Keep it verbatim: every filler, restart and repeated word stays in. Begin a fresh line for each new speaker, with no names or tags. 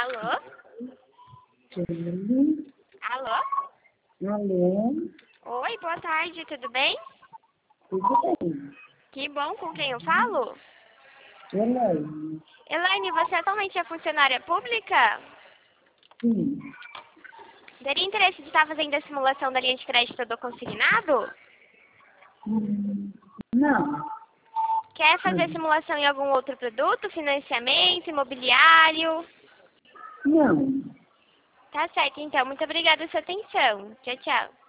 Alô?
Sim.
Alô?
Alô?
Oi, boa tarde, tudo bem?
Tudo bem?
Que bom, com quem eu falo?
Elaine?
Elaine, você atualmente é funcionária pública?
Sim.
Teria interesse de estar fazendo a simulação da linha de crédito do consignado?
Hum, Não.
Quer fazer
Não.
simulação em algum outro produto? Financiamento, imobiliário?
Não.
Tá certo, então. Muito obrigada pela sua atenção. Tchau, tchau.